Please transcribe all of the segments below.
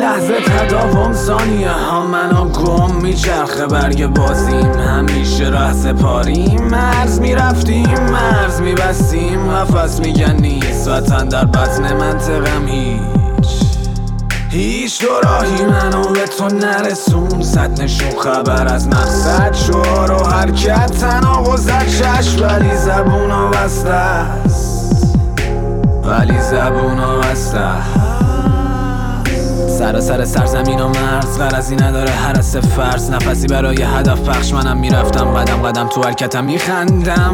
لحظه تداوم ثانیه ها منو گم میچرخه برگ بازیم، همیشه ره سپاریم، مرز میرفتیم مرز میبستیم، قفس میگن نیست وطن در بطن منطقم هیچ دو راهی منو به تو نرسون، صد نشون خبر از مقصد، شعار و حرکت تناقضت چشم، ولی زبونا بسته است، ولی زبونا بسته سراسر سرزمین و مرز، غرضی نداره هرس فرض، نفسی برای هدف پخش، منم میرفتم قدم قدم تو حرکتم میخندم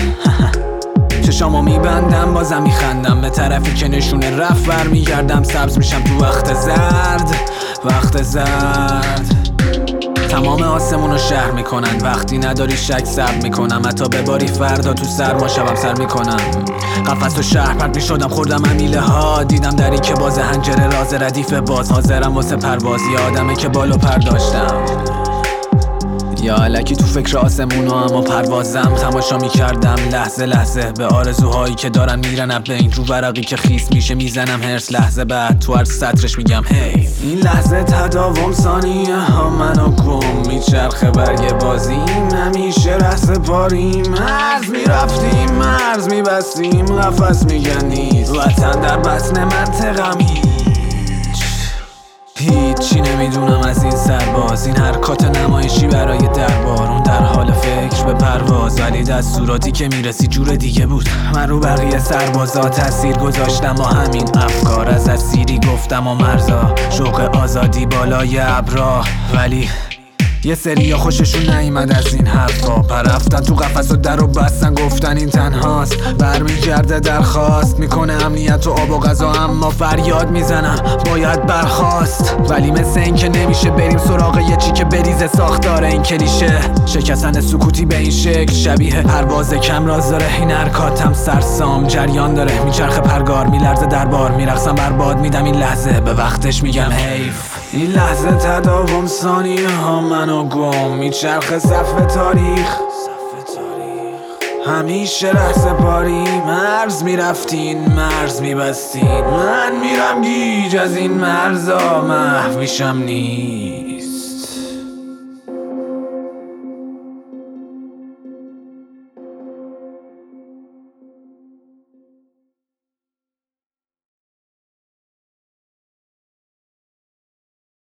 چشامو میبندم بازم میخندم به طرفی که نشونه رفت برمیگردم، سبز میشم تو وقت زرد، وقت زرد تمام آسمونو شهر میکنن، وقتی نداری شک سب میکنم، حتی بباری فردا تو سرما شبم سر میکنم، قفس و شهر پرد میشدم خوردم امیله ها، دیدم دری که باز هنجره راز ردیف باز، حاضرم واسه پرواز، یادمه که بالو پر داشتم یا الکی تو فکر آسمونو اما پروازم، تماشا میکردم لحظه لحظه به آرزوهایی که دارن میرن اب این رو ورقی که خیس میشه میزنم هرس، لحظه بعد تو هر سطرش میگم هی این لحظه تداوم ثانیه ها منو گم میچرخه برگ بازیم، همیشه ره سپاریم، مرز میرفتیم مرز میبستیم، قفس میگن نیست وطن در بطن منطقم هیچی نمیدونم از این سرباز، این حرکات نمایشی برای دربار، اون در حال فکر به پرواز، ولی دستوراتی که میرسی جور دیگه بود، من رو بقیه سربازا تاثیر گذاشتم و همین افکار از اسیری گفتم و مرزا، شوق آزادی بالای ابرا، ولی یه سریا خوششون نیامد از این حرفا، پرفتن تو قفس و در و بستن گفتن این تنهاست، برمیگرده درخواست میکنه امنیت و آب و غذا، اما فریاد میزنم باید برخاست، ولی مثل این که نمیشه بریم سراغ یه چی که بریزه ساختار این کلیشه، شکستن سکوتی به این شکل شبیه پرواز کم راز داره، این حرکاتم سرسام جریان داره، میچرخه پرگار میلرزه دربار، میرقصم برباد میدم این لحظه به وقتش میگم حیف، این لحظه تداوم ثانیه ها منو گم میچرخه صفحه تاریخ، همیشه ره سپاری، مرز میرفتین مرز میبستین، من میرم گیج از این مرزا محو میشم نیست.